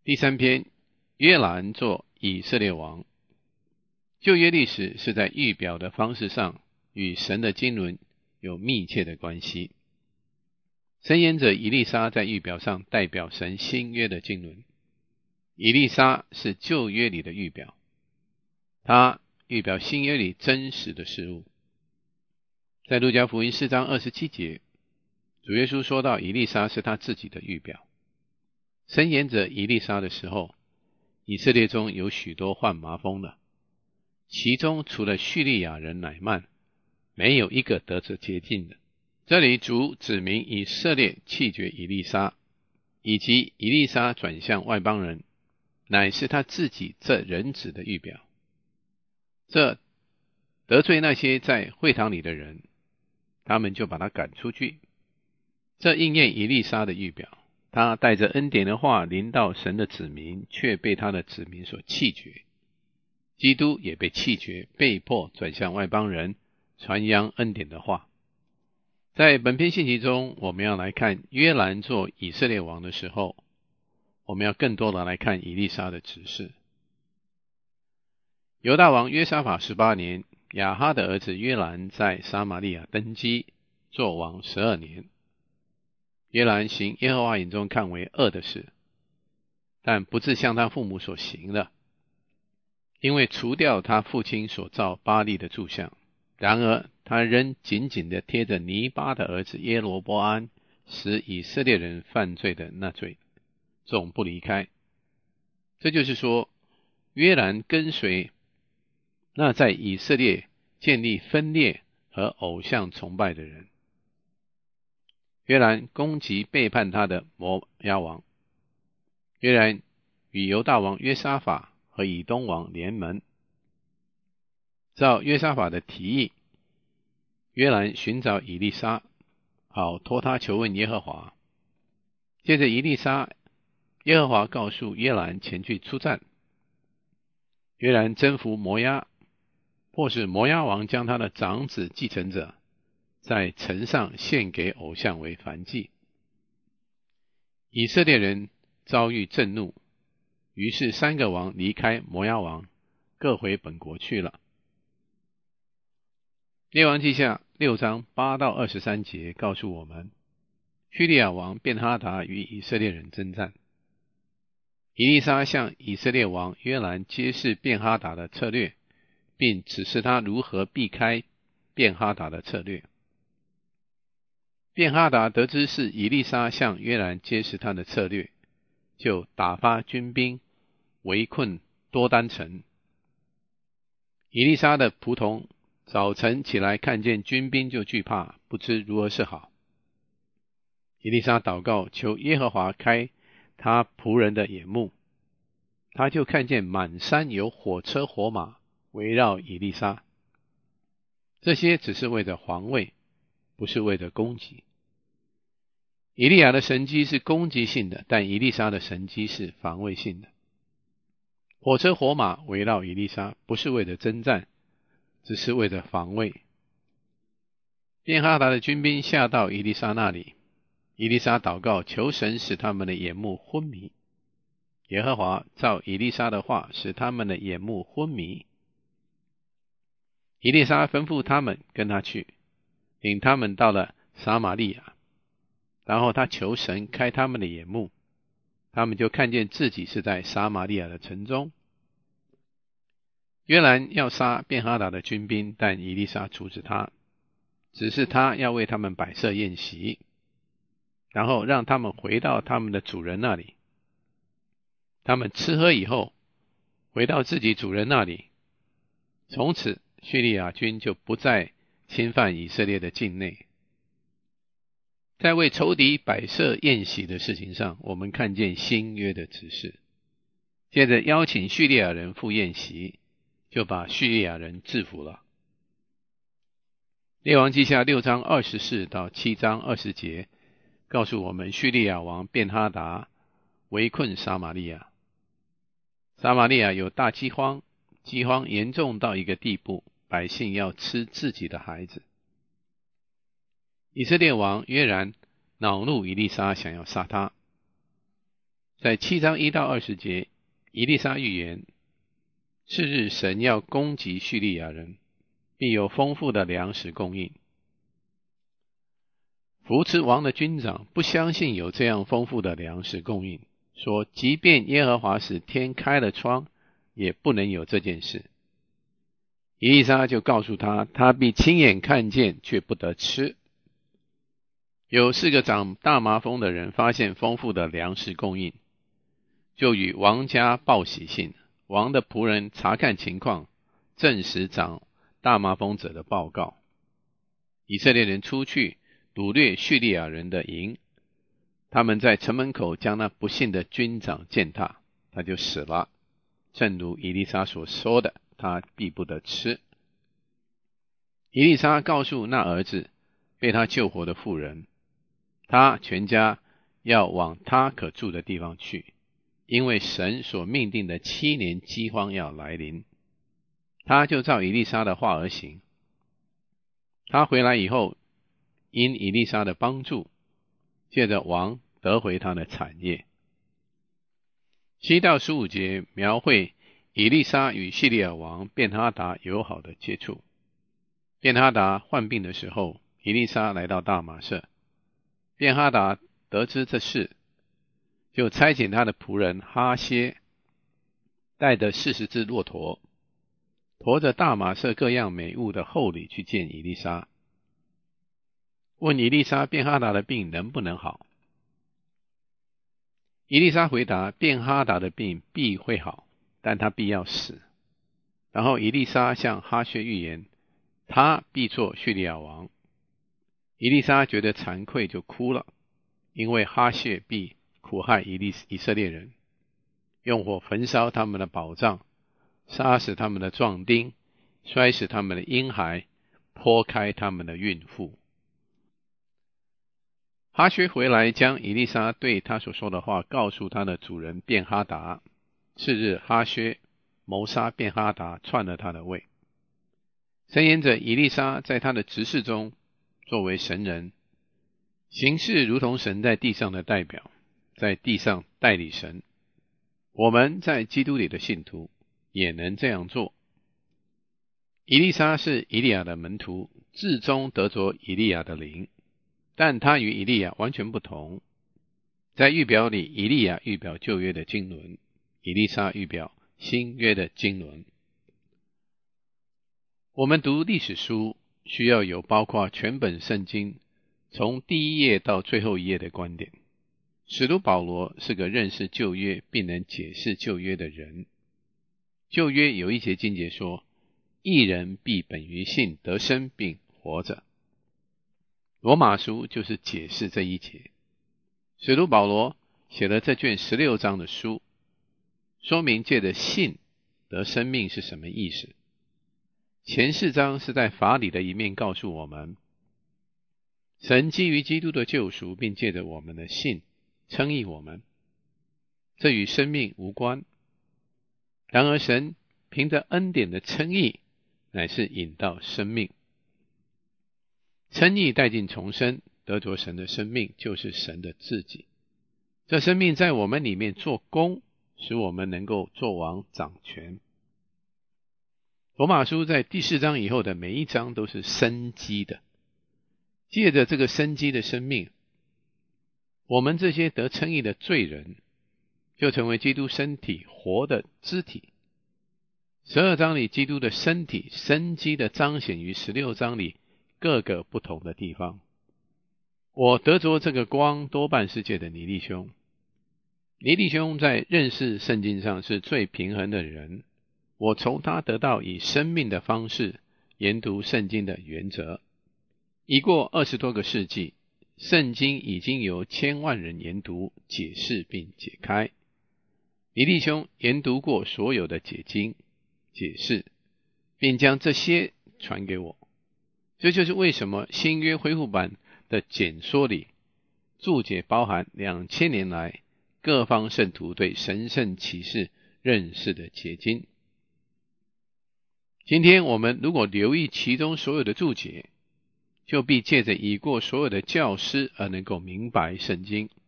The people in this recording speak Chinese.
第三篇，约兰做以色列王。旧约历史是在预表的方式上与神的经纶有密切的关系。申言者以利沙在预表上代表神新约的经纶，以利沙是旧约里的预表，他预表新约里真实的事物。在路加福音4章27节，主耶稣说到以利沙是他自己的预表。申言者以利沙的时候，以色列中有许多患麻风的，其中除了叙利亚人乃曼，没有一个得着洁净的。这里主指明以色列弃绝以利沙，以及以利沙转向外邦人，乃是他自己这人子的预表。这得罪那些在会堂里的人，他们就把他赶出去。这应验以利沙的预表，他带着恩典的话临到神的子民，却被他的子民所弃绝。基督也被弃绝，被迫转向外邦人，传扬恩典的话。在本篇信息中，我们要来看约兰做以色列王的时候，我们要更多的来看以利沙的指示。犹大王约沙法18年，亚哈的儿子约兰在撒玛利亚登基，做王12年。约兰行耶和华眼中看为恶的事，但不致像他父母所行的，因为除掉他父亲所造巴力的柱像。然而他仍紧紧地贴着尼巴的儿子耶罗波安使以色列人犯罪的那罪，总不离开。这就是说，约兰跟随那在以色列建立分裂和偶像崇拜的人。约兰攻击背叛他的摩押王。约兰与犹大王约沙法和以东王联盟。照约沙法的提议，约兰寻找以利沙，好托他求问耶和华。接着以利沙，耶和华告诉约兰前去出战。约兰征服摩押，迫使摩押王将他的长子继承者在城上献给偶像为燔祭。以色列人遭遇震怒，于是3个王离开摩押王，各回本国去了。列王记下6章8到23节告诉我们，叙利亚王便哈达与以色列人征战。以利沙向以色列王约兰揭示便哈达的策略，并指示他如何避开便哈达的策略。便哈达得知是以利沙向约兰揭示他的策略，就打发军兵围困多丹城。以利沙的仆从早晨起来看见军兵就惧怕，不知如何是好。以利沙祷告，求耶和华开他仆人的眼目，他就看见满山有火车火马围绕以利沙。这些只是为了防卫，不是为了攻击。以利亚的神迹是攻击性的，但以利沙的神迹是防卫性的。火车火马围绕以利沙，不是为了征战，只是为了防卫。便哈达的军兵下到以利沙那里，以利沙祷告，求神使他们的眼目昏迷。耶和华照以利沙的话，使他们的眼目昏迷。以利沙吩咐他们跟他去，领他们到了撒玛利亚，然后他求神开他们的眼目，他们就看见自己是在撒玛利亚的城中。约兰要杀便哈达的军兵，但以利沙阻止他，只是他要为他们摆设宴席，然后让他们回到他们的主人那里。他们吃喝以后，回到自己主人那里，从此叙利亚军就不再侵犯以色列的境内。在为仇敌摆设宴席的事情上，我们看见新约的指示。接着邀请叙利亚人赴宴席，就把叙利亚人制服了。列王记下6章24到7章20节告诉我们，叙利亚王便哈达围困撒玛利亚。撒玛利亚有大饥荒，饥荒严重到一个地步，百姓要吃自己的孩子。以色列王约兰恼怒以利沙，想要杀他。 在7章1到20节，以利沙预言，次日神要攻击叙利亚人，必有丰富的粮食供应。扶持王的军长不相信有这样丰富的粮食供应，说即便耶和华使天开了窗，也不能有这件事。以利沙就告诉他，他必亲眼看见，却不得吃。有4个长大麻风的人发现丰富的粮食供应，就与王家报喜信。王的仆人查看情况，证实长大麻风者的报告。以色列人出去掳掠叙利亚人的营，他们在城门口将那不幸的军长践踏，他就死了，正如以利沙所说的，他必不得吃。以利沙告诉那儿子被他救活的妇人，他全家要往他可住的地方去，因为神所命定的7年饥荒要来临。他就照以利沙的话而行。他回来以后，因以利沙的帮助，借着王得回他的产业。7到15节描绘以利沙与叙利亚王便哈达友好的接触。便哈达患病的时候，以利沙来到大马色。便哈达得知这事，就差遣他的仆人哈歇，带着40只骆驼，驮着大马色各样美物的厚礼去见以利沙，问以利沙便哈达的病能不能好。以利沙回答，便哈达的病必会好，但他必要死。然后以利沙向哈薛预言，他必做叙利亚王。以利沙觉得惭愧，就哭了，因为哈薛必苦害以色列人，用火焚烧他们的宝藏，杀死他们的壮丁，摔死他们的婴孩，剖开他们的孕妇。哈薛回来，将以利沙对他所说的话告诉他的主人便哈达。次日，哈薛谋杀便哈达，篡了他的位。神言者以利沙在他的执事中作为神人，行事如同神在地上的代表，在地上代理神。我们在基督里的信徒也能这样做。以利沙是以利亚的门徒，至终得着以利亚的灵，但他与以利亚完全不同。在预表里，以利亚预表旧约的经纶，以利沙预表新约的经纶。我们读历史书需要有包括全本圣经从第1页到最后1页的观点。使徒保罗是个认识旧约并能解释旧约的人。旧约有一节经节说，义人必本于信得生并活着。罗马书就是解释这一节。使徒保罗写了这卷16章的书，说明借着信得生命是什么意思。前4章是在法理的一面告诉我们，神基于基督的救赎，并借着我们的信称义我们，这与生命无关。然而神凭着恩典的称义，乃是引到生命。称义带进重生，得着神的生命，就是神的自己。这生命在我们里面做工，使我们能够做王掌权。罗马书在第4章以后的每一章都是生机的，借着这个生机的生命，我们这些得称义的罪人就成为基督身体活的肢体。12章里基督的身体生机的彰显于16章里各个不同的地方。我得着这个光多半是借的尼利兄。尼利兄在认识圣经上是最平衡的人，我从他得到以生命的方式研读圣经的原则。已过20多个世纪，圣经已经由千万人研读、解释并解开。尼利兄研读过所有的解经、解释，并将这些传给我。这就是为什么新约恢复版的简说里注解包含2000年来各方圣徒对神圣启示认识的结晶。今天我们如果留意其中所有的注解，就必借着已过所有的教师而能够明白圣经。